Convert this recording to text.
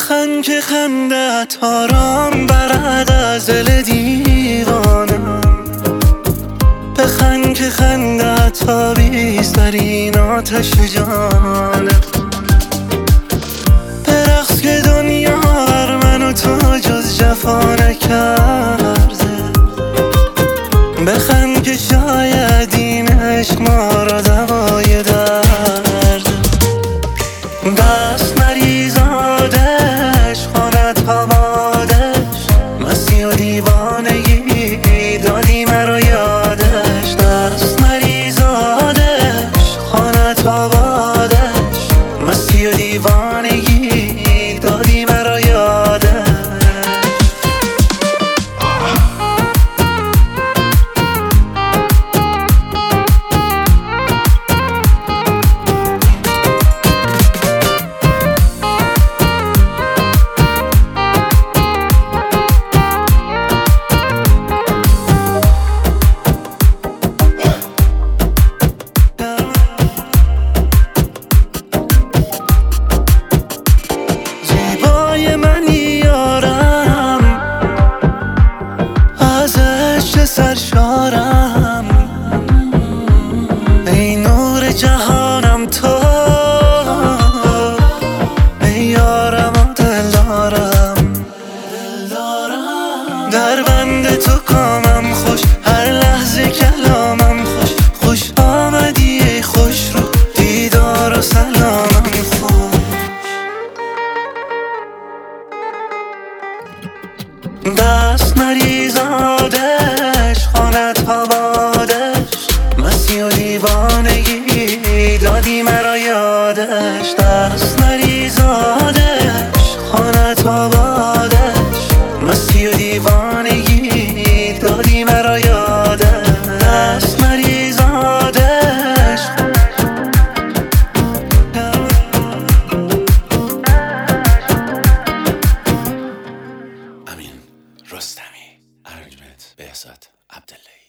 بخند که خندت آرام برد از دل دیوانم، بخند که خندت آویز در این آتش جانم، برقص که دنیا بر من و تو جز جفا نکرده، بخند که شاید این عشق ما را دوای درده، دست مریض آدش خانت آبادش، مستی و دیوانگی دادی مرا یادش، دست مریض آدش خانت آبادش، مستی و دیوانگی دادی مرا یادش. سرشارم ای نور جهانم تو، ای یارم و دلدارم، در بند تو کامم خوش، هر لحظه کلامم خوش، خوش آمدی ای خوش رو دیدار و سلامم خوش، دست مریض آدش خانت آبادش، مستی و دیوانگی دادی مرا یادش، دست مریض آدش خانت آبادش، مستی و دیوانگی دادی مرا یادش، دست مریض آدش. امین رستمی، ارنجمنت بهزاد عبداللهی.